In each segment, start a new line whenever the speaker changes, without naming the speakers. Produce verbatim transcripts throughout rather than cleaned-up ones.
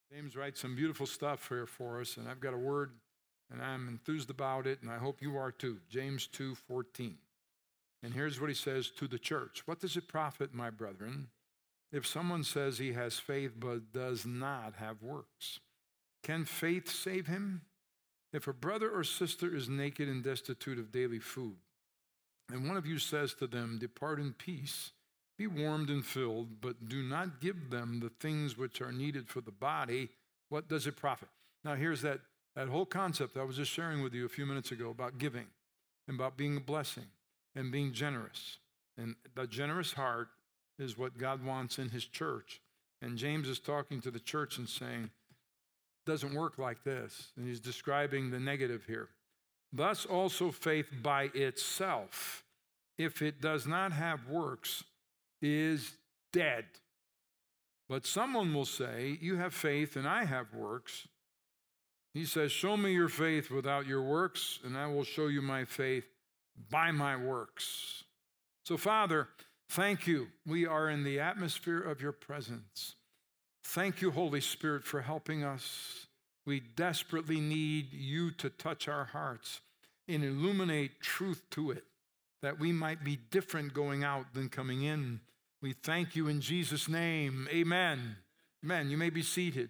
James writes some beautiful stuff here for us, and I've got a word, and I'm enthused about it, and I hope you are too. James two fourteen. And here's what he says to the church. What does it profit, my brethren, if someone says he has faith but does not have works? Can faith save him? If a brother or sister is naked and destitute of daily food, and one of you says to them, depart in peace, be warmed and filled, but do not give them the things which are needed for the body, what does it profit? Now here's that, that whole concept I was just sharing with you a few minutes ago about giving and about being a blessing and being generous. And the generous heart is what God wants in his church. And James is talking to the church and saying, it doesn't work like this. And he's describing the negative here. Thus also faith by itself, if it does not have works, is dead. But someone will say, you have faith and I have works. He says, show me your faith without your works, and I will show you my faith by my works. So, Father, thank you. We are in the atmosphere of your presence. Thank you, Holy Spirit, for helping us. We desperately need you to touch our hearts and illuminate truth to it, that we might be different going out than coming in. We thank you in Jesus' name. Amen. Amen. You may be seated.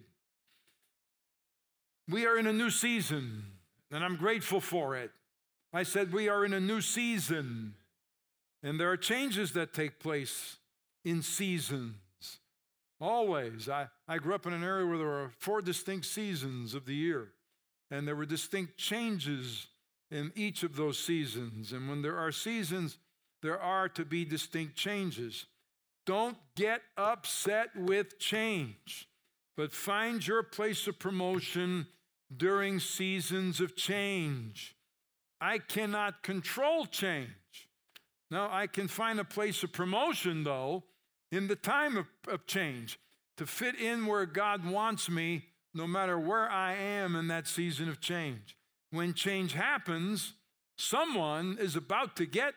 We are in a new season, and I'm grateful for it. I said we are in a new season, and there are changes that take place in seasons. Always. I, I grew up in an area where there were four distinct seasons of the year, and there were distinct changes in each of those seasons. And when there are seasons, there are to be distinct changes. Don't get upset with change, but find your place of promotion during seasons of change. I cannot control change. Now, I can find a place of promotion, though, in the time of, of change, to fit in where God wants me, no matter where I am in that season of change. When change happens, someone is about to get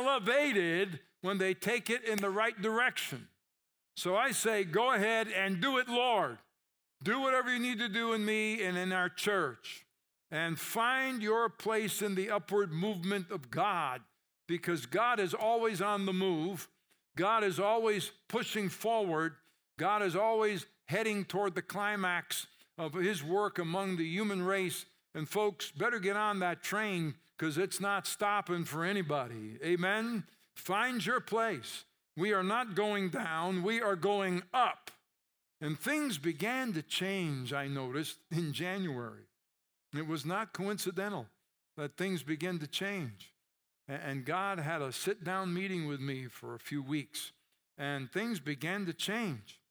elevated when they take it in the right direction. So I say, go ahead and do it, Lord. Do whatever you need to do in me and in our church. And find your place in the upward movement of God, because God is always on the move. God is always pushing forward. God is always heading toward the climax of his work among the human race. And folks, better get on that train, because it's not stopping for anybody. Amen? Find your place. We are not going down. We are going up. And things began to change, I noticed, in January. It was not coincidental that things began to change. And God had a sit-down meeting with me for a few weeks, and things began to change.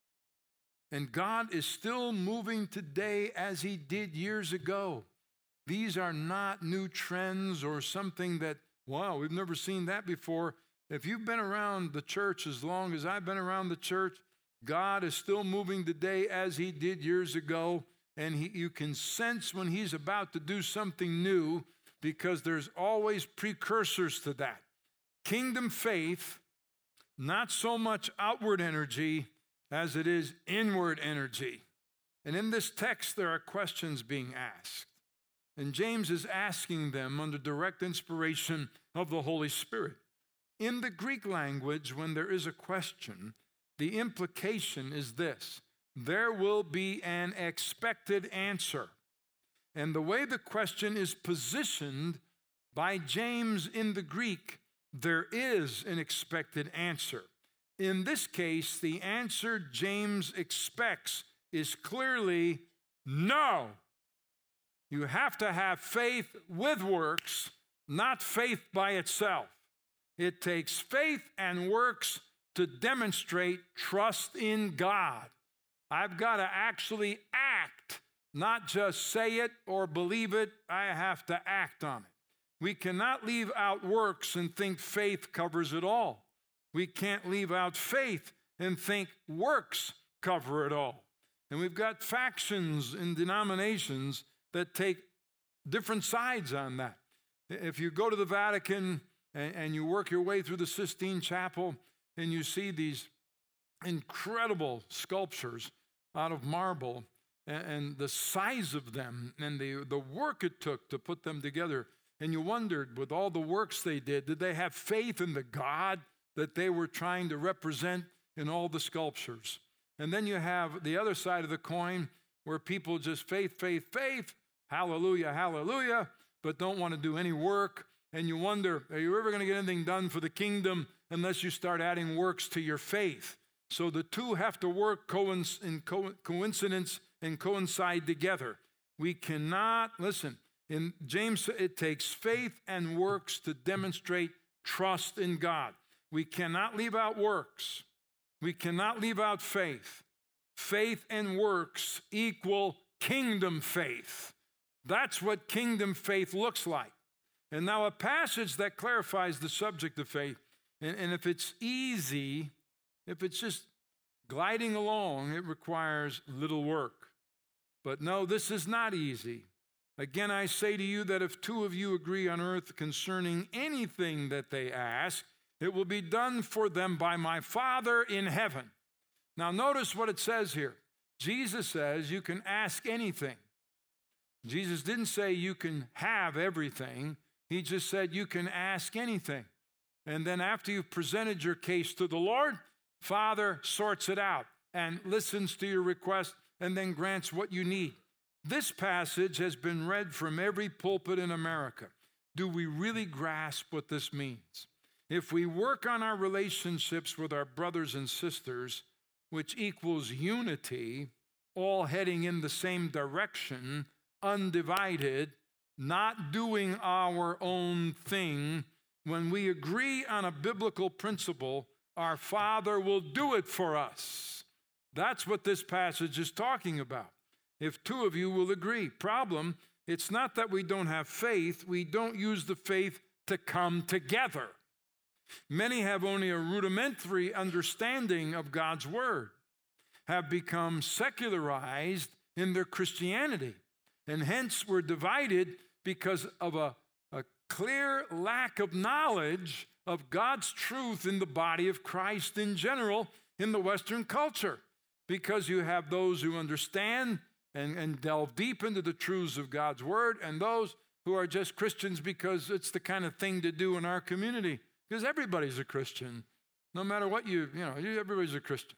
And God is still moving today as he did years ago. These are not new trends or something that, wow, we've never seen that before. If you've been around the church as long as I've been around the church, God is still moving today as he did years ago. And he, you can sense when he's about to do something new, because there's always precursors to that. Kingdom faith, not so much outward energy as it is inward energy. And in this text, there are questions being asked. And James is asking them under direct inspiration of the Holy Spirit. In the Greek language, when there is a question, the implication is this: there will be an expected answer. And the way the question is positioned by James in the Greek, there is an expected answer. In this case, the answer James expects is clearly no. You have to have faith with works, not faith by itself. It takes faith and works to demonstrate trust in God. I've got to actually act, not just say it or believe it. I have to act on it. We cannot leave out works and think faith covers it all. We can't leave out faith and think works cover it all. And we've got factions in denominations that take different sides on that. If you go to the Vatican and, and you work your way through the Sistine Chapel and you see these incredible sculptures out of marble, and, and the size of them and the, the work it took to put them together. And you wondered, with all the works they did, did they have faith in the God that they were trying to represent in all the sculptures? And then you have the other side of the coin where people just faith, faith, faith, hallelujah, hallelujah, but don't want to do any work. And you wonder, are you ever going to get anything done for the kingdom unless you start adding works to your faith? So the two have to work in coincidence and coincide together. We cannot, listen, in James, it takes faith and works to demonstrate trust in God. We cannot leave out works. We cannot leave out faith. Faith and works equal kingdom faith. That's what kingdom faith looks like. And now a passage that clarifies the subject of faith, and, and if it's easy, if it's just gliding along, it requires little work. But no, this is not easy. Again, I say to you that if two of you agree on earth concerning anything that they ask, it will be done for them by my Father in heaven. Now, notice what it says here. Jesus says you can ask anything. Jesus didn't say you can have everything. He just said you can ask anything. And then after you've presented your case to the Lord, Father sorts it out and listens to your request and then grants what you need. This passage has been read from every pulpit in America. Do we really grasp what this means? If we work on our relationships with our brothers and sisters, which equals unity, all heading in the same direction, undivided, not doing our own thing, when we agree on a biblical principle, our Father will do it for us. That's what this passage is talking about. If two of you will agree. Problem, it's not that we don't have faith. We don't use the faith to come together. Many have only a rudimentary understanding of God's word, have become secularized in their Christianity, and hence we're divided because of a, a clear lack of knowledge of God's truth in the body of Christ in general in the Western culture. Because you have those who understand and, and delve deep into the truths of God's word, and those who are just Christians because it's the kind of thing to do in our community. Because everybody's a Christian. No matter what you, you know, everybody's a Christian.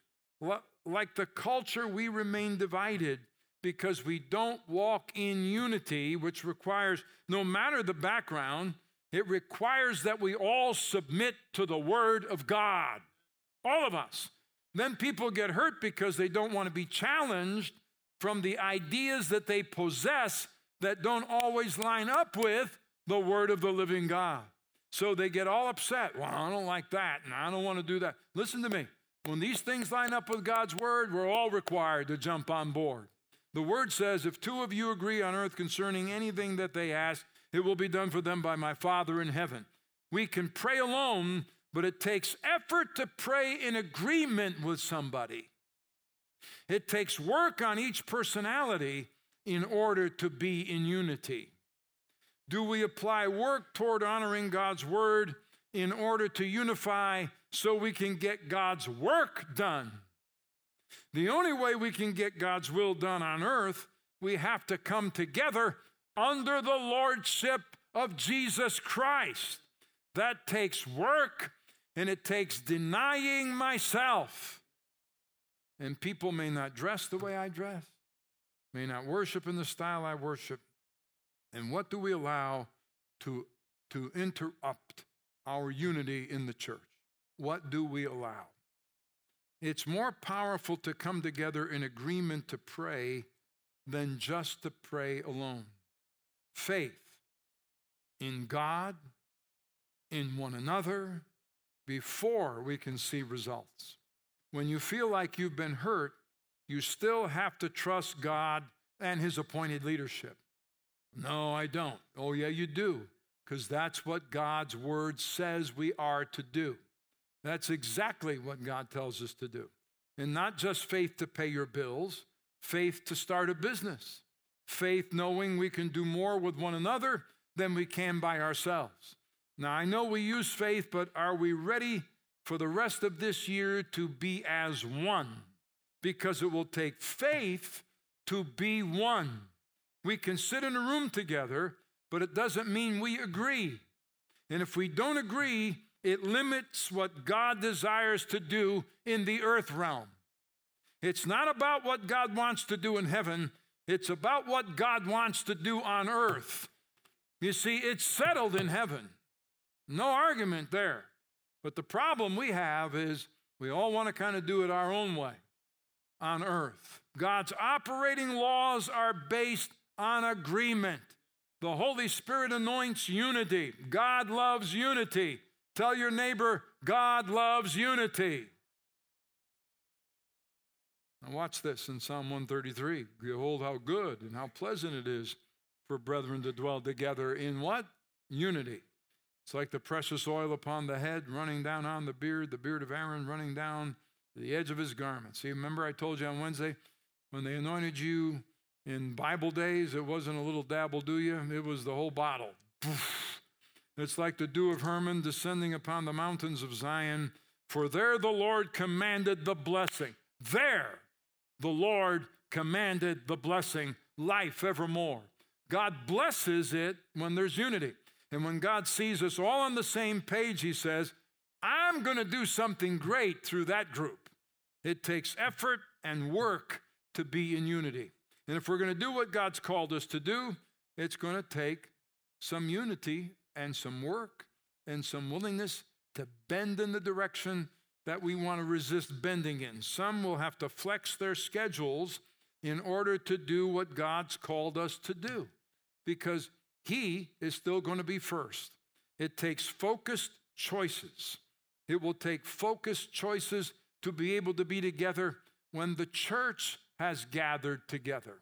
Like the culture, we remain divided because we don't walk in unity, which requires, no matter the background, it requires that we all submit to the word of God. All of us. Then people get hurt because they don't want to be challenged from the ideas that they possess that don't always line up with the word of the living God. So they get all upset. Well, I don't like that, and I don't want to do that. Listen to me. When these things line up with God's word, we're all required to jump on board. The word says, if two of you agree on earth concerning anything that they ask, it will be done for them by my Father in heaven. We can pray alone, but it takes effort to pray in agreement with somebody. It takes work on each personality in order to be in unity. Do we apply work toward honoring God's word in order to unify so we can get God's work done? The only way we can get God's will done on earth, we have to come together under the lordship of Jesus Christ. That takes work, and it takes denying myself. And people may not dress the way I dress, may not worship in the style I worship. And what do we allow to, to interrupt our unity in the church? What do we allow? It's more powerful to come together in agreement to pray than just to pray alone. Faith in God, in one another, before we can see results. When you feel like you've been hurt, you still have to trust God and his appointed leadership. No, I don't. Oh, yeah, you do, because that's what God's word says we are to do. That's exactly what God tells us to do. And not just faith to pay your bills, faith to start a business, faith knowing we can do more with one another than we can by ourselves. Now, I know we use faith, but are we ready for the rest of this year to be as one? Because it will take faith to be one. We can sit in a room together, but it doesn't mean we agree. And if we don't agree, it limits what God desires to do in the earth realm. It's not about what God wants to do in heaven. It's about what God wants to do on earth. You see, it's settled in heaven. No argument there. But the problem we have is we all want to kind of do it our own way on earth. God's operating laws are based on agreement. The Holy Spirit anoints unity. God loves unity. Tell your neighbor, God loves unity. Now watch this in Psalm one thirty-three. Behold how good and how pleasant it is for brethren to dwell together in what? Unity. It's like the precious oil upon the head running down on the beard, the beard of Aaron running down to the edge of his garment. See, remember I told you on Wednesday, when they anointed you in Bible days, it wasn't a little dabble, do you? It was the whole bottle. It's like the dew of Hermon descending upon the mountains of Zion. For there the Lord commanded the blessing. There the Lord commanded the blessing, life evermore. God blesses it when there's unity. And when God sees us all on the same page, he says, I'm going to do something great through that group. It takes effort and work to be in unity. And if we're going to do what God's called us to do, it's going to take some unity and some work and some willingness to bend in the direction that we want to resist bending in. Some will have to flex their schedules in order to do what God's called us to do, because he is still going to be first. It takes focused choices. It will take focused choices to be able to be together when the church has gathered together.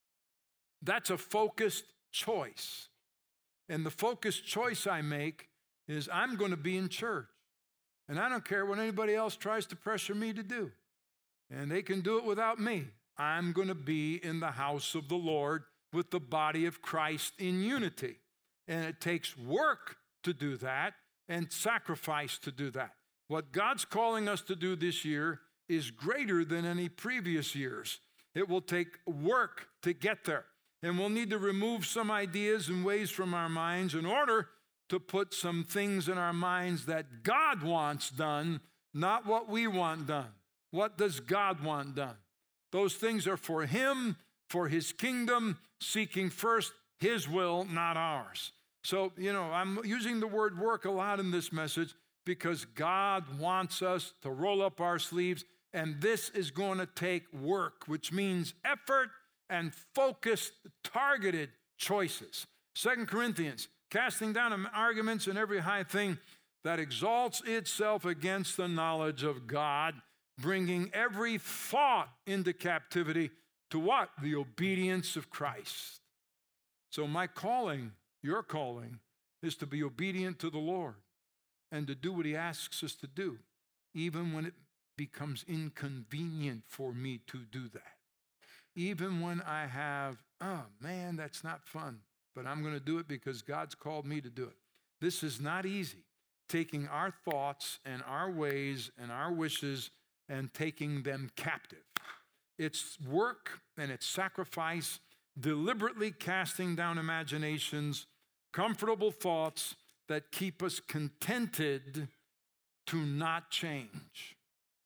That's a focused choice. And the focused choice I make is I'm going to be in church. And I don't care what anybody else tries to pressure me to do. And they can do it without me. I'm going to be in the house of the Lord with the body of Christ in unity. And it takes work to do that and sacrifice to do that. What God's calling us to do this year is greater than any previous years. It will take work to get there. And we'll need to remove some ideas and ways from our minds in order to put some things in our minds that God wants done, not what we want done. What does God want done? Those things are for him, for his kingdom, seeking first his will, not ours. So, you know, I'm using the word work a lot in this message because God wants us to roll up our sleeves, and this is going to take work, which means effort and focused, targeted choices. Second Corinthians, casting down arguments and every high thing that exalts itself against the knowledge of God, bringing every thought into captivity to what? The obedience of Christ. So my calling, your calling, is to be obedient to the Lord and to do what he asks us to do, even when it becomes inconvenient for me to do that. Even when I have, oh man, that's not fun, but I'm going to do it because God's called me to do it. This is not easy, taking our thoughts and our ways and our wishes and taking them captive. It's work and it's sacrifice, deliberately casting down imaginations, comfortable thoughts that keep us contented to not change.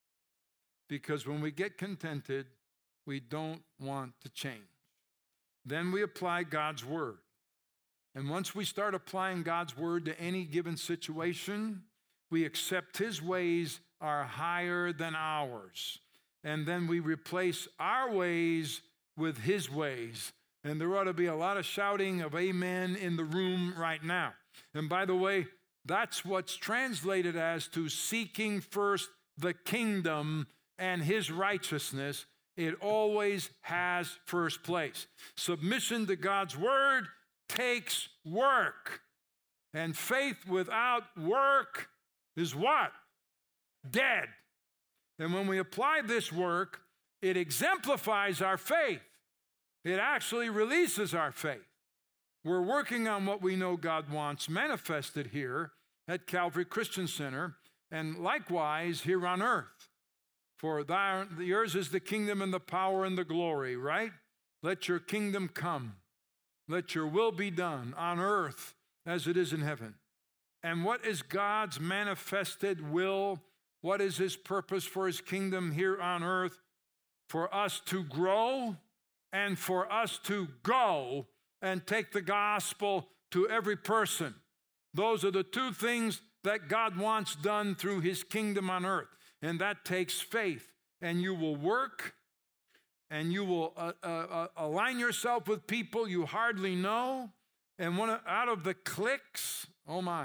Because when we get contented, we don't want to change. Then we apply God's word. And once we start applying God's word to any given situation, we accept his ways are higher than ours. And then we replace our ways with his ways. And there ought to be a lot of shouting of amen in the room right now. And by the way, that's what's translated as to seeking first the kingdom and his righteousness. It always has first place. Submission to God's word takes work. And faith without work is what? Dead. And when we apply this work, it exemplifies our faith. It actually releases our faith. We're working on what we know God wants manifested here at Calvary Christian Center, and likewise here on earth. For thy, yours is the kingdom and the power and the glory, right? Let your kingdom come. Let your will be done on earth as it is in heaven. And what is God's manifested will? What is his purpose for his kingdom here on earth? For us to grow and for us to go and take the gospel to every person. Those are the two things that God wants done through his kingdom on earth. And that takes faith. And you will work and you will uh, uh, uh, align yourself with people you hardly know. And one of, out of the cliques, oh my.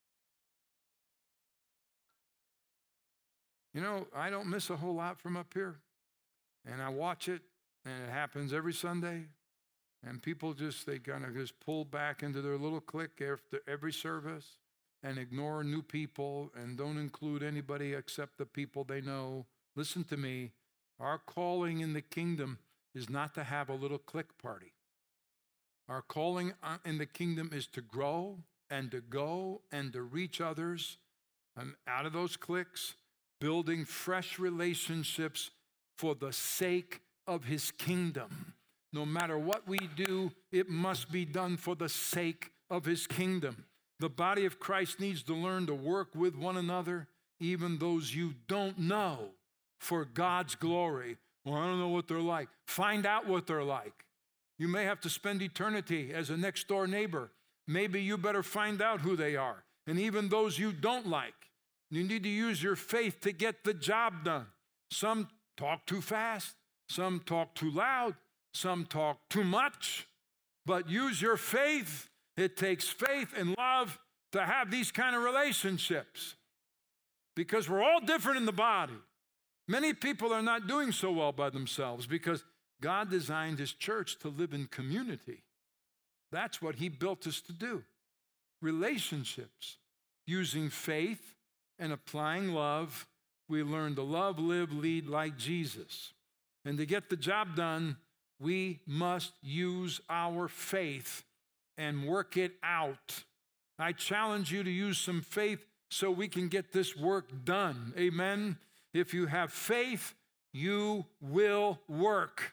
You know, I don't miss a whole lot from up here. And I watch it, and it happens every Sunday. And people just, they kind of just pull back into their little clique after every service and ignore new people and don't include anybody except the people they know. Listen to me. Our calling in the kingdom is not to have a little clique party. Our calling in the kingdom is to grow and to go and to reach others um, out of those cliques, building fresh relationships for the sake of his kingdom. No matter what we do, it must be done for the sake of his kingdom. The body of Christ needs to learn to work with one another, even those you don't know, for God's glory. Well, I don't know what they're like. Find out what they're like. You may have to spend eternity as a next door neighbor. Maybe you better find out who they are. And even those you don't like, you need to use your faith to get the job done. Some talk too fast. Some talk too loud. Some talk too much. But use your faith. It takes faith and love to have these kind of relationships. Because we're all different in the body. Many people are not doing so well by themselves because God designed his church to live in community. That's what he built us to do. Relationships. Using faith and applying love, we learn to love, live, lead like Jesus. And to get the job done, we must use our faith and work it out. I challenge you to use some faith so we can get this work done. Amen. If you have faith, you will work.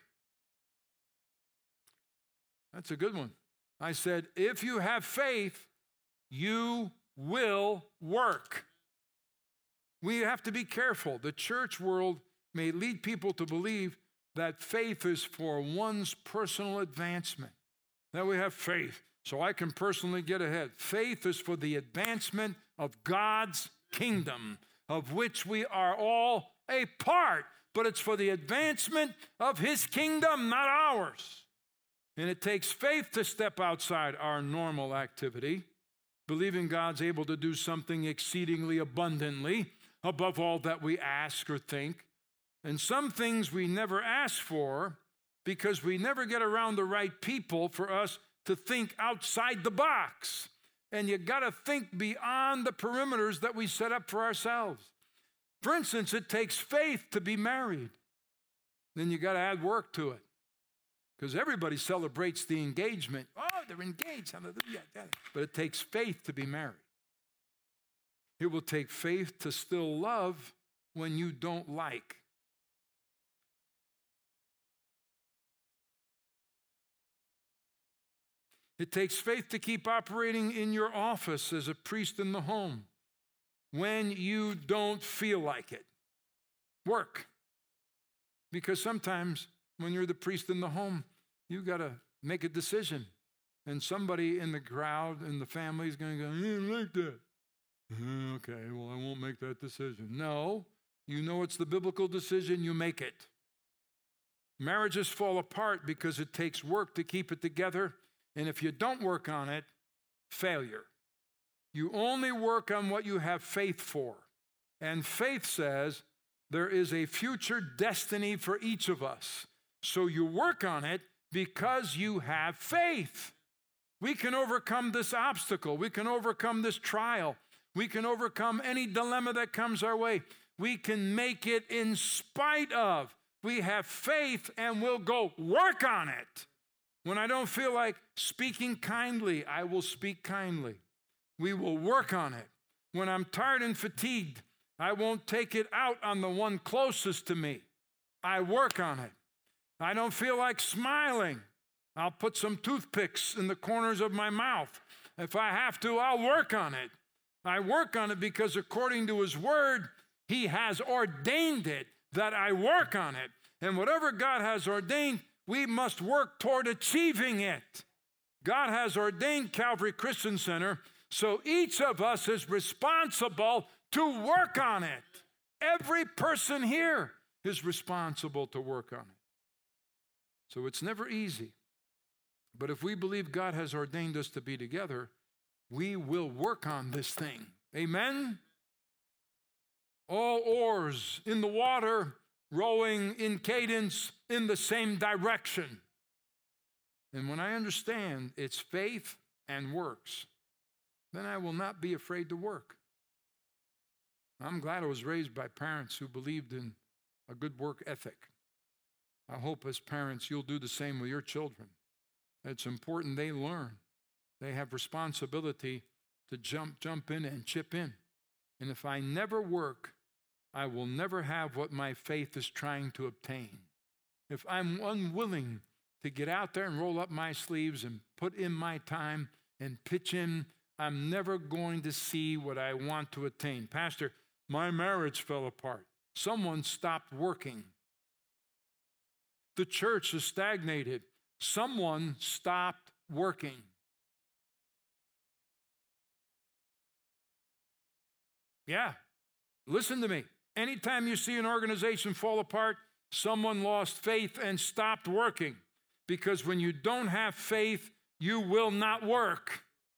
That's a good one. I said, if you have faith, you will work. We have to be careful. The church world may lead people to believe that faith is for one's personal advancement. That we have faith so I can personally get ahead. Faith is for the advancement of God's kingdom, of which we are all a part, but it's for the advancement of his kingdom, not ours. And it takes faith to step outside our normal activity, believing God's able to do something exceedingly abundantly above all that we ask or think. And some things we never ask for because we never get around the right people for us to think outside the box. And you got to think beyond the perimeters that we set up for ourselves. For instance, it takes faith to be married. Then you got to add work to it. Because everybody celebrates the engagement. Oh, they're engaged. Hallelujah. But it takes faith to be married. It will take faith to still love when you don't like. It takes faith to keep operating in your office as a priest in the home when you don't feel like it. Work. Because sometimes when you're the priest in the home, you got to make a decision. And somebody in the crowd, in the family, is going to go, I didn't like that. Okay, well, I won't make that decision. No, you know it's the biblical decision, you make it. Marriages fall apart because it takes work to keep it together. And if you don't work on it, failure. You only work on what you have faith for. And faith says there is a future destiny for each of us. So you work on it because you have faith. We can overcome this obstacle. We can overcome this trial. We can overcome any dilemma that comes our way. We can make it in spite of. We have faith and we'll go work on it. When I don't feel like speaking kindly, I will speak kindly. We will work on it. When I'm tired and fatigued, I won't take it out on the one closest to me. I work on it. I don't feel like smiling. I'll put some toothpicks in the corners of my mouth. If I have to, I'll work on it. I work on it because according to his word, he has ordained it that I work on it. And whatever God has ordained, we must work toward achieving it. God has ordained Calvary Christian Center, so each of us is responsible to work on it. Every person here is responsible to work on it. So it's never easy. But if we believe God has ordained us to be together, we will work on this thing. Amen? All oars in the water, rowing in cadence in the same direction. And when I understand it's faith and works, then I will not be afraid to work. I'm glad I was raised by parents who believed in a good work ethic. I hope as parents you'll do the same with your children. It's important they learn. They have responsibility to jump, jump in and chip in. And if I never work, I will never have what my faith is trying to obtain. If I'm unwilling to get out there and roll up my sleeves and put in my time and pitch in, I'm never going to see what I want to attain. Pastor, my marriage fell apart. Someone stopped working. The church is stagnated. Someone stopped working. Yeah, listen to me. Anytime you see an organization fall apart, someone lost faith and stopped working. Because when you don't have faith, you will not work.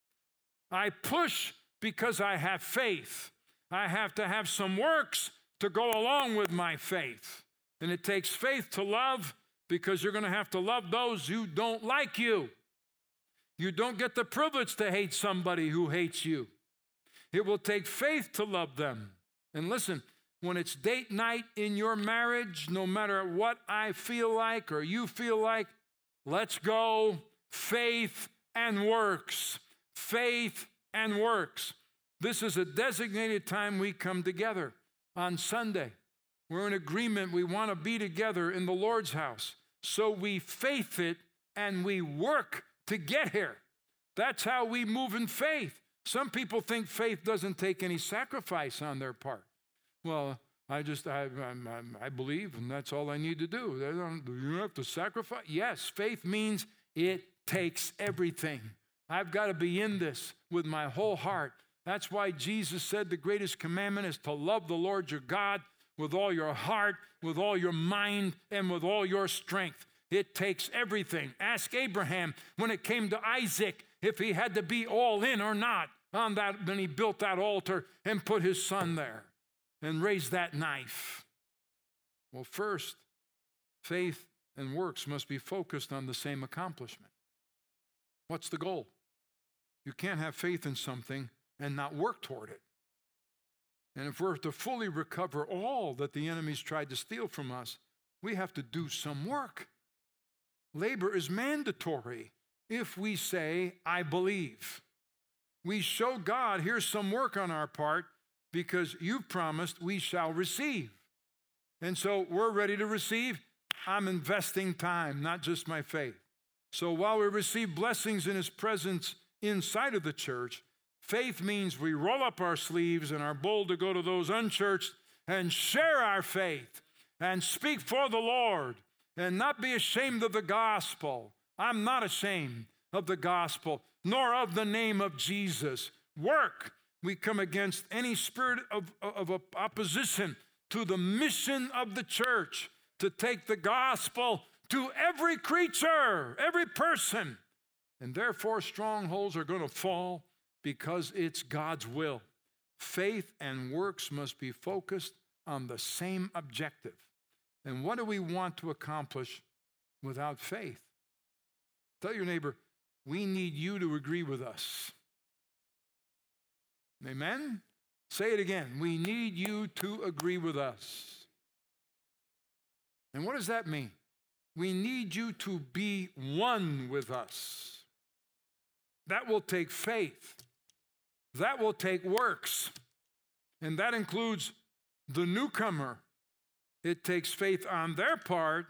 I push because I have faith. I have to have some works to go along with my faith. And it takes faith to love, because you're going to have to love those who don't like you. You don't get the privilege to hate somebody who hates you. It will take faith to love them. And listen, when it's date night in your marriage, no matter what I feel like or you feel like, let's go. Faith and works. Faith and works. This is a designated time we come together on Sunday. We're in agreement. We want to be together in the Lord's house. So we faith it and we work to get here. That's how we move in faith. Some people think faith doesn't take any sacrifice on their part. Well, I just, I, I, I believe, and that's all I need to do. They don't, you don't have to sacrifice. Yes, faith means it takes everything. I've got to be in this with my whole heart. That's why Jesus said the greatest commandment is to love the Lord your God with all your heart, with all your mind, and with all your strength. It takes everything. Ask Abraham when it came to Isaac if he had to be all in or not on that when he built that altar and put his son there and raised that knife. Well, first, faith and works must be focused on the same accomplishment. What's the goal? You can't have faith in something and not work toward it. And if we're to fully recover all that the enemy's tried to steal from us, we have to do some work. Labor is mandatory if we say, I believe. We show God, here's some work on our part, because you've promised we shall receive. And so we're ready to receive. I'm investing time, not just my faith. So while we receive blessings in his presence inside of the church, faith means we roll up our sleeves and are bold to go to those unchurched and share our faith and speak for the Lord and not be ashamed of the gospel. I'm not ashamed of the gospel, nor of the name of Jesus. Work. We come against any spirit of, of opposition to the mission of the church to take the gospel to every creature, every person. And therefore, strongholds are going to fall because it's God's will. Faith and works must be focused on the same objective. And what do we want to accomplish without faith? Tell your neighbor, we need you to agree with us. Amen? Say it again. We need you to agree with us. And what does that mean? We need you to be one with us. That will take faith. That will take works. And that includes the newcomer. It takes faith on their part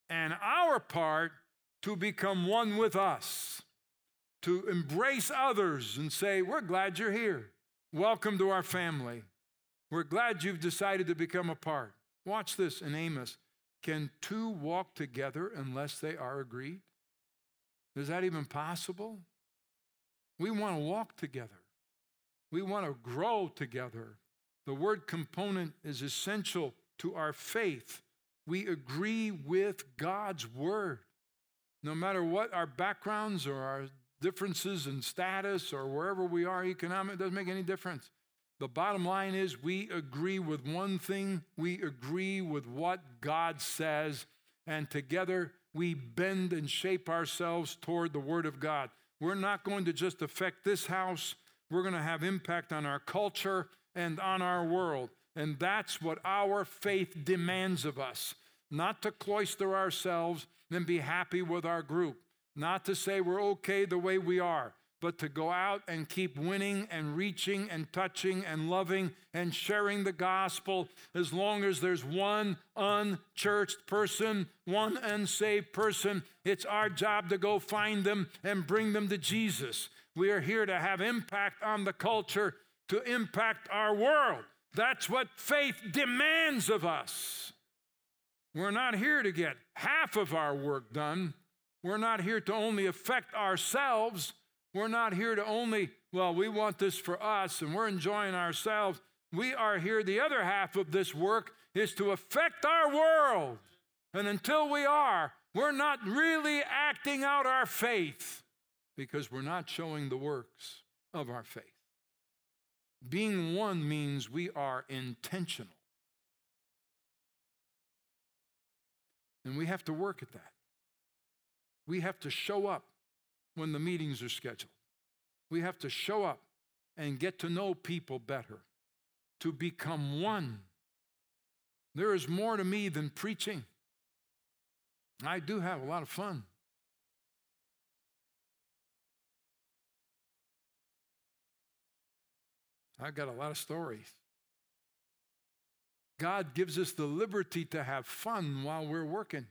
and our part to become one with us, to embrace others and say, we're glad you're here. Welcome to our family. We're glad you've decided to become a part. Watch this in Amos. Can two walk together unless they are agreed? Is that even possible? We want to walk together. We want to grow together. The word component is essential to our faith. We agree with God's word. No matter what our backgrounds or our differences in status or wherever we are economic, it doesn't make any difference. The bottom line is we agree with one thing. We agree with what God says, and together we bend and shape ourselves toward the Word of God. We're not going to just affect this house. We're going to have impact on our culture and on our world. And that's what our faith demands of us. Not to cloister ourselves and be happy with our group. Not to say we're okay the way we are, but to go out and keep winning and reaching and touching and loving and sharing the gospel. As long as there's one unchurched person, one unsaved person, it's our job to go find them and bring them to Jesus. We are here to have impact on the culture, to impact our world. That's what faith demands of us. We're not here to get half of our work done. We're not here to only affect ourselves. We're not here to only, well, we want this for us and we're enjoying ourselves. We are here, the other half of this work is to affect our world. And until we are, we're not really acting out our faith because we're not showing the works of our faith. Being one means we are intentional. And we have to work at that. We have to show up when the meetings are scheduled. We have to show up and get to know people better, to become one. There is more to me than preaching. I do have a lot of fun. I've got a lot of stories. God gives us the liberty to have fun while we're working.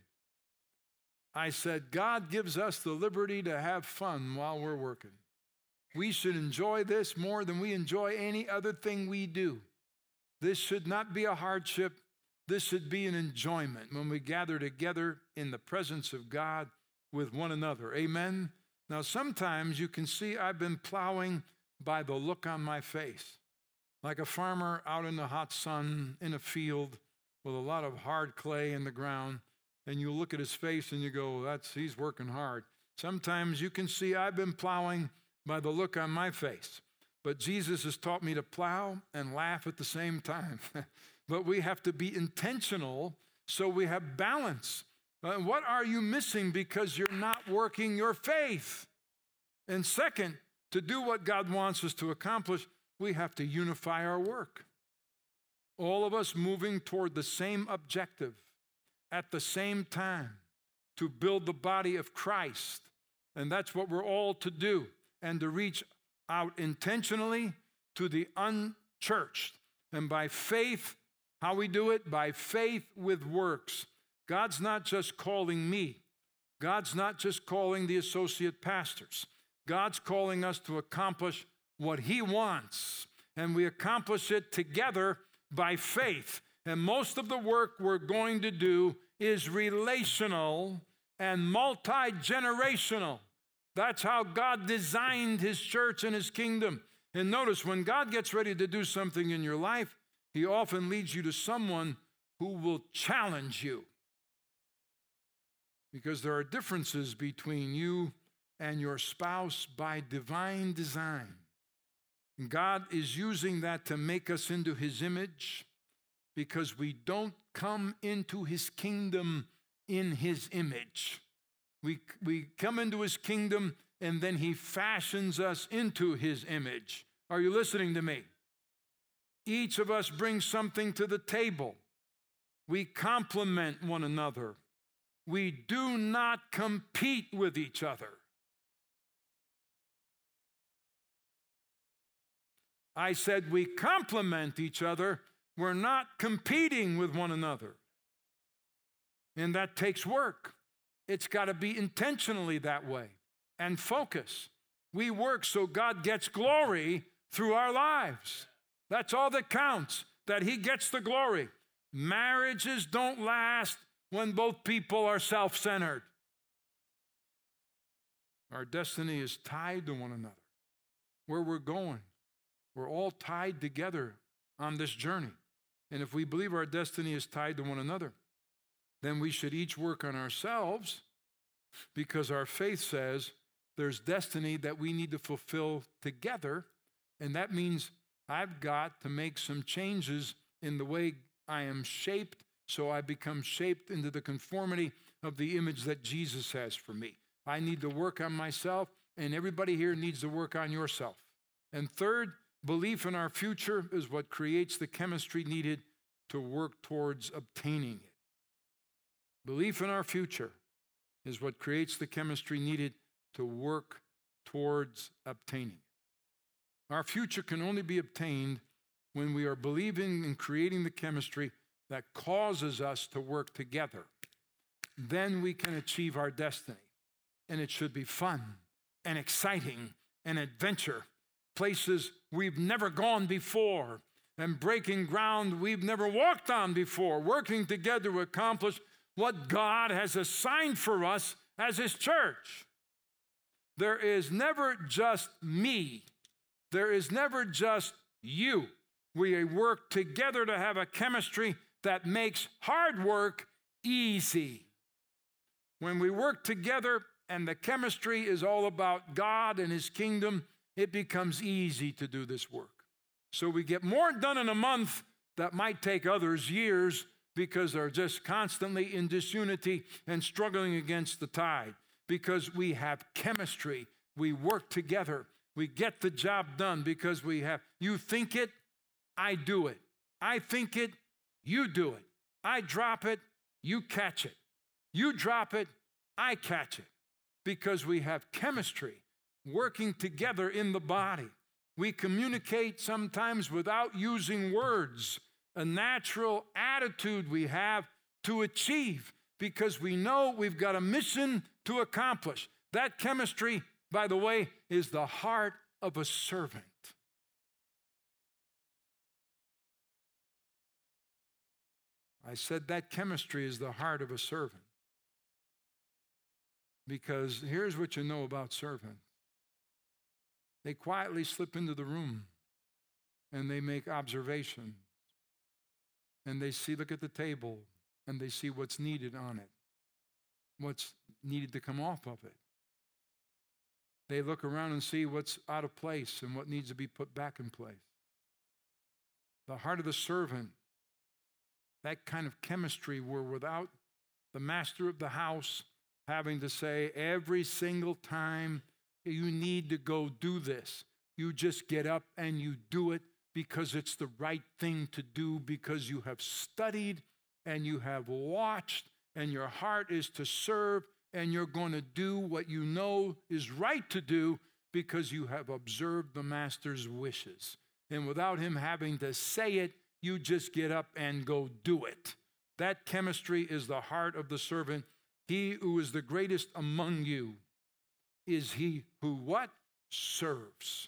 I said, God gives us the liberty to have fun while we're working. We should enjoy this more than we enjoy any other thing we do. This should not be a hardship. This should be an enjoyment when we gather together in the presence of God with one another. Amen? Now, sometimes you can see I've been plowing by the look on my face, like a farmer out in the hot sun in a field with a lot of hard clay in the ground. And you look at his face and you go, that's, he's working hard. Sometimes you can see I've been plowing by the look on my face. But Jesus has taught me to plow and laugh at the same time. But we have to be intentional so we have balance. Uh, what are you missing because you're not working your faith? And second, to do what God wants us to accomplish, we have to unify our work. All of us moving toward the same objective. At the same time, to build the body of Christ. And that's what we're all to do, and to reach out intentionally to the unchurched. And by faith, how we do it? By faith with works. God's not just calling me. God's not just calling the associate pastors. God's calling us to accomplish what He wants. And we accomplish it together by faith. And most of the work we're going to do is relational and multi-generational. That's how God designed His church and His kingdom. And notice, when God gets ready to do something in your life, He often leads you to someone who will challenge you. Because there are differences between you and your spouse by divine design. And God is using that to make us into His image, because we don't come into His kingdom in His image. We, we come into His kingdom and then He fashions us into His image. Are you listening to me? Each of us brings something to the table. We complement one another. We do not compete with each other. I said we complement each other. We're not competing with one another. And that takes work. It's got to be intentionally that way and focus. We work so God gets glory through our lives. That's all that counts, that he gets the glory. Marriages don't last when both people are self-centered. Our destiny is tied to one another. Where we're going, we're all tied together on this journey. And if we believe our destiny is tied to one another, then we should each work on ourselves, because our faith says there's destiny that we need to fulfill together. And that means I've got to make some changes in the way I am shaped, so I become shaped into the conformity of the image that Jesus has for me. I need to work on myself, and everybody here needs to work on yourself. And third, belief in our future is what creates the chemistry needed to work towards obtaining it. Belief in our future is what creates the chemistry needed to work towards obtaining it. Our future can only be obtained when we are believing in creating the chemistry that causes us to work together. Then we can achieve our destiny. And it should be fun and exciting and adventure, places we've never gone before, and breaking ground we've never walked on before, working together to accomplish what God has assigned for us as his church. There is never just me. There is never just you. We work together to have a chemistry that makes hard work easy. When we work together and the chemistry is all about God and his kingdom, it becomes easy to do this work. So we get more done in a month that might take others years, because they're just constantly in disunity and struggling against the tide. Because we have chemistry, we work together, we get the job done because we have, you think it, I do it. I think it, you do it. I drop it, you catch it. You drop it, I catch it. Because we have chemistry working together in the body. We communicate sometimes without using words. A natural attitude we have to achieve, because we know we've got a mission to accomplish. That chemistry, by the way, is the heart of a servant. I said that chemistry is the heart of a servant. Because here's what you know about servants. They quietly slip into the room and they make observations. And they see, look at the table, and they see what's needed on it, what's needed to come off of it. They look around and see what's out of place and what needs to be put back in place. The heart of the servant, that kind of chemistry where without the master of the house having to say every single time you need to go do this, you just get up and you do it because it's the right thing to do, because you have studied and you have watched and your heart is to serve, and you're going to do what you know is right to do because you have observed the master's wishes. And without him having to say it, you just get up and go do it. That chemistry is the heart of the servant. He who is the greatest among you is he who what? Serves.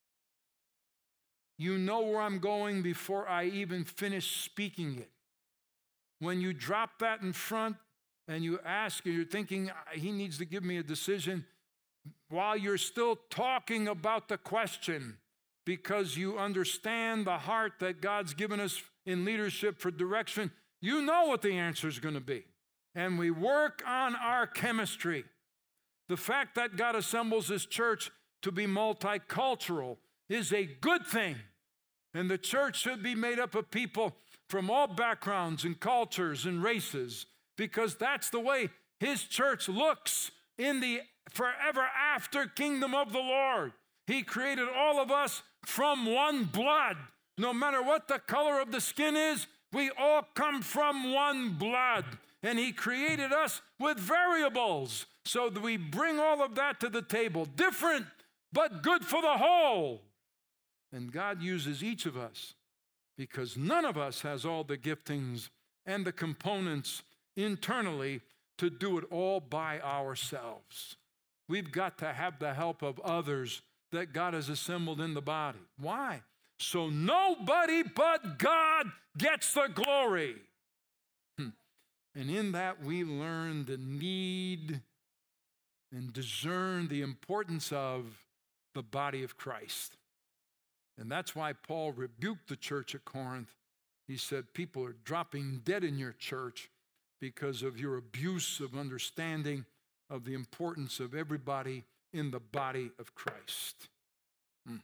You know where I'm going before I even finish speaking it. When you drop that in front and you ask, and you're thinking, he needs to give me a decision, while you're still talking about the question, because you understand the heart that God's given us in leadership for direction, you know what the answer is going to be. And we work on our chemistry. The fact that God assembles his church to be multicultural is a good thing. And the church should be made up of people from all backgrounds and cultures and races, because that's the way his church looks in the forever after kingdom of the Lord. He created all of us from one blood. No matter what the color of the skin is, we all come from one blood. And he created us with variables so that we bring all of that to the table. Different, but good for the whole. And God uses each of us because none of us has all the giftings and the components internally to do it all by ourselves. We've got to have the help of others that God has assembled in the body. Why? So nobody but God gets the glory. Hmm. And in that we learn the need and discern the importance of the body of Christ. And that's why Paul rebuked the church at Corinth. He said, people are dropping dead in your church because of your abuse of understanding of the importance of everybody in the body of Christ. Hmm.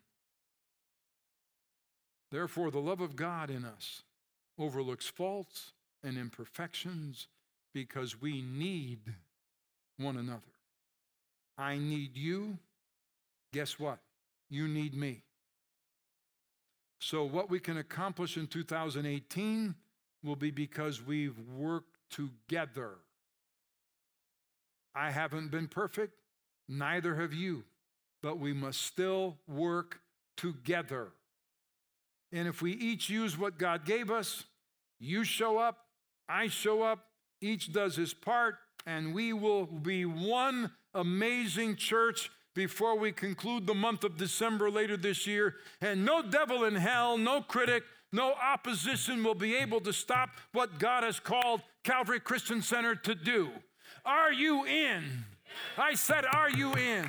Therefore, the love of God in us overlooks faults and imperfections because we need one another. I need you. Guess what? You need me. So what we can accomplish in two thousand eighteen will be because we've worked together. I haven't been perfect, neither have you, but we must still work together. And if we each use what God gave us, you show up, I show up, each does his part, and we will be one amazing church before we conclude the month of December later this year. And no devil in hell, no critic, no opposition will be able to stop what God has called Calvary Christian Center to do. Are you in? I said, are you in?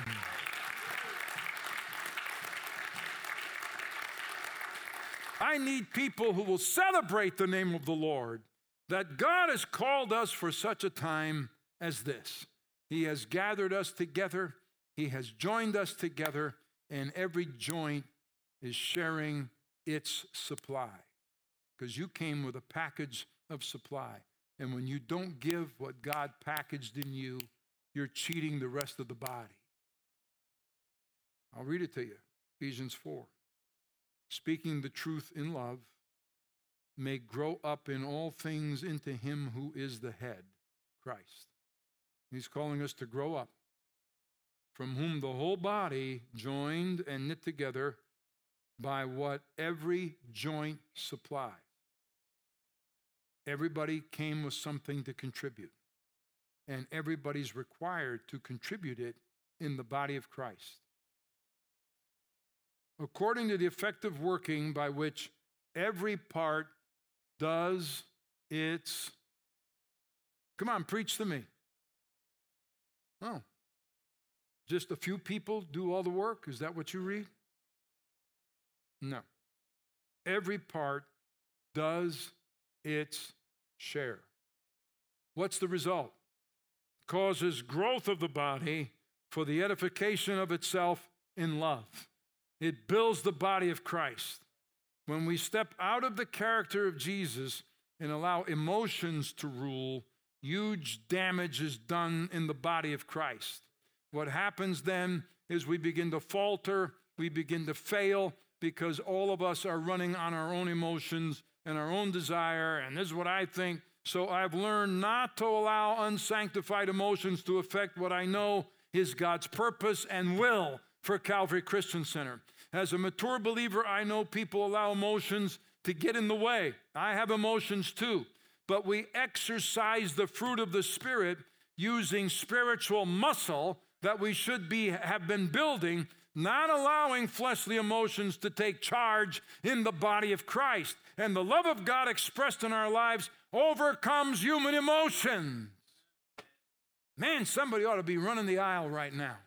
I need people who will celebrate the name of the Lord, that God has called us for such a time as this. He has gathered us together. He has joined us together, and every joint is sharing its supply. Because you came with a package of supply. And when you don't give what God packaged in you, you're cheating the rest of the body. I'll read it to you. Ephesians four. Speaking the truth in love, may grow up in all things into him who is the head, Christ. He's calling us to grow up, from whom the whole body, joined and knit together by what every joint supplies. Everybody came with something to contribute, and everybody's required to contribute it in the body of Christ. According to the effective working by which every part does its, come on, preach to me. Oh, just a few people do all the work? Is that what you read? No. Every part does its share. What's the result? Causes growth of the body for the edification of itself in love. It builds the body of Christ. When we step out of the character of Jesus and allow emotions to rule, huge damage is done in the body of Christ. What happens then is we begin to falter, we begin to fail, because all of us are running on our own emotions and our own desire, and this is what I think. So I've learned not to allow unsanctified emotions to affect what I know is God's purpose and will for Calvary Christian Center. As a mature believer, I know people allow emotions to get in the way. I have emotions too. But we exercise the fruit of the Spirit using spiritual muscle that we should be have been building, not allowing fleshly emotions to take charge in the body of Christ. And the love of God expressed in our lives overcomes human emotions. Man, somebody ought to be running the aisle right now.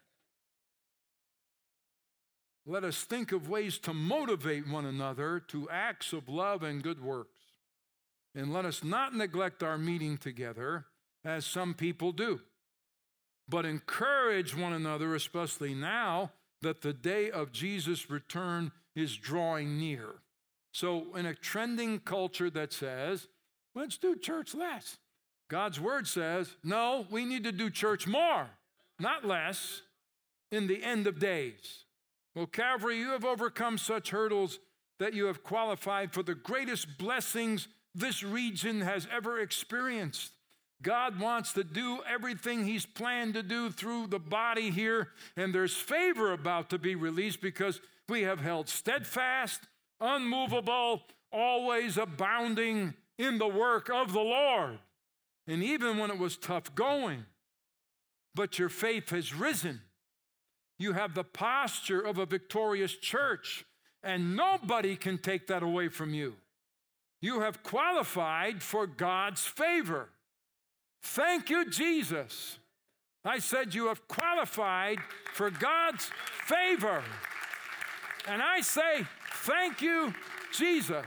Let us think of ways to motivate one another to acts of love and good works. And let us not neglect our meeting together, as some people do, but encourage one another, especially now that the day of Jesus' return is drawing near. So in a trending culture that says, let's do church less, God's word says, no, we need to do church more, not less, in the end of days. Well, Calvary, you have overcome such hurdles that you have qualified for the greatest blessings this region has ever experienced. God wants to do everything he's planned to do through the body here, and there's favor about to be released because we have held steadfast, unmovable, always abounding in the work of the Lord. and even when it was tough going, but your faith has risen. You have the posture of a victorious church, and nobody can take that away from you. You have qualified for God's favor. Thank you, Jesus. I said you have qualified for God's favor. And I say, thank you, Jesus.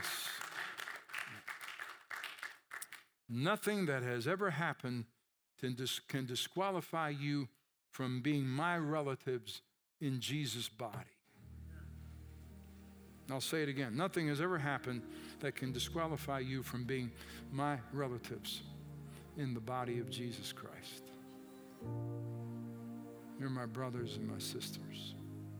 Nothing that has ever happened can, dis- can disqualify you from being my relatives in Jesus' body. I'll say it again. Nothing has ever happened that can disqualify you from being my relatives in the body of Jesus Christ. You're my brothers and my sisters.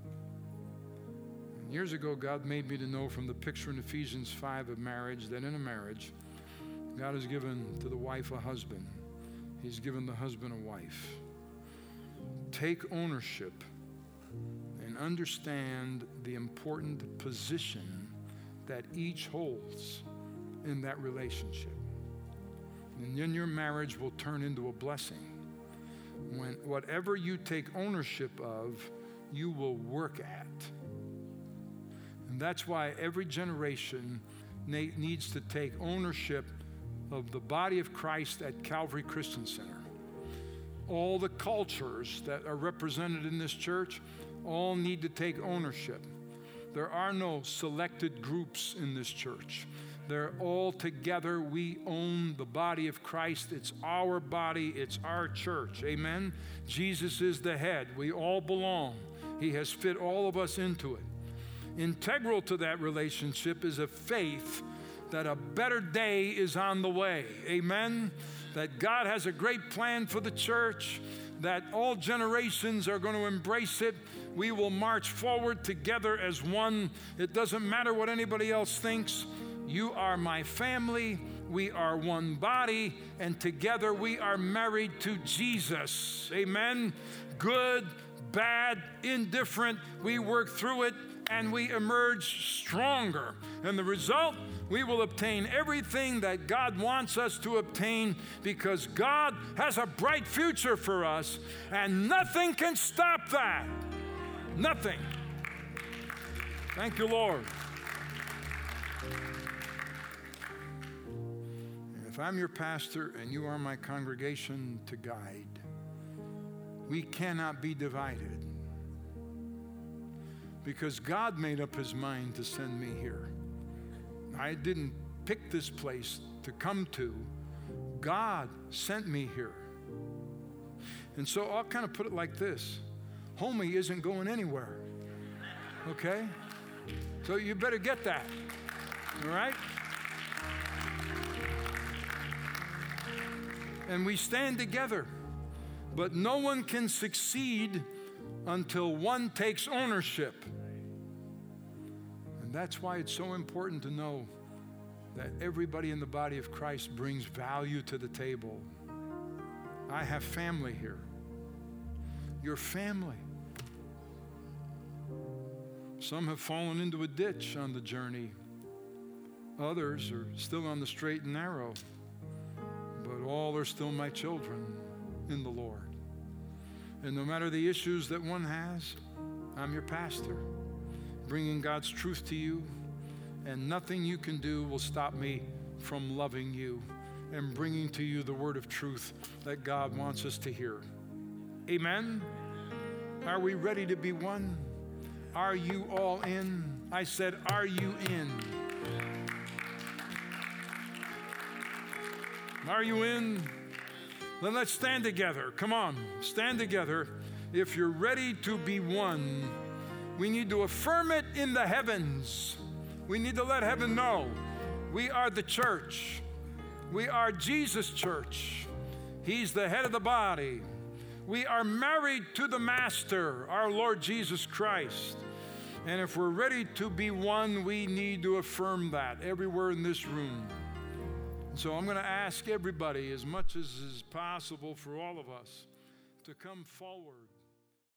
And years ago, God made me to know from the picture in Ephesians five of marriage that in a marriage, God has given to the wife a husband. He's given the husband a wife. Take ownership and understand the important position that each holds in that relationship. And then your marriage will turn into a blessing. When whatever you take ownership of, you will work at. And that's why every generation needs to take ownership of the body of Christ at Calvary Christian Center. All the cultures that are represented in this church all need to take ownership. There are no selected groups in this church. They're all together. We own the body of Christ. It's our body. It's our church. Amen? Jesus is the head. We all belong. He has fit all of us into it. Integral to that relationship is a faith that a better day is on the way. Amen? That God has a great plan for the church, that all generations are going to embrace it. We will march forward together as one. It doesn't matter what anybody else thinks. You are my family. We are one body, and together we are married to Jesus. Amen? Good, bad, indifferent, we work through it and we emerge stronger. And the result, we will obtain everything that God wants us to obtain, because God has a bright future for us, and nothing can stop that. Nothing. Thank you, Lord. And if I'm your pastor and you are my congregation to guide, we cannot be divided, because God made up his mind to send me here. I didn't pick this place to come to. God sent me here. And so I'll kind of put it like this. Homie isn't going anywhere. Okay? So you better get that. All right? And we stand together. But no one can succeed until one takes ownership. And that's why it's so important to know that everybody in the body of Christ brings value to the table. I have family here. Your family. Some have fallen into a ditch on the journey. Others are still on the straight and narrow. But all are still my children in the Lord. And no matter the issues that one has, I'm your pastor, bringing God's truth to you, and nothing you can do will stop me from loving you and bringing to you the word of truth that God wants us to hear. Amen? Are we ready to be one? Are you all in? I said, are you in? Are you in? Then let's stand together. Come on, stand together. If you're ready to be one, we need to affirm it in the heavens. We need to let heaven know we are the church. We are Jesus' church. He's the head of the body. We are married to the Master, our Lord Jesus Christ. And if we're ready to be one, we need to affirm that everywhere in this room. So I'm going to ask everybody, as much as is possible for all of us, to come forward.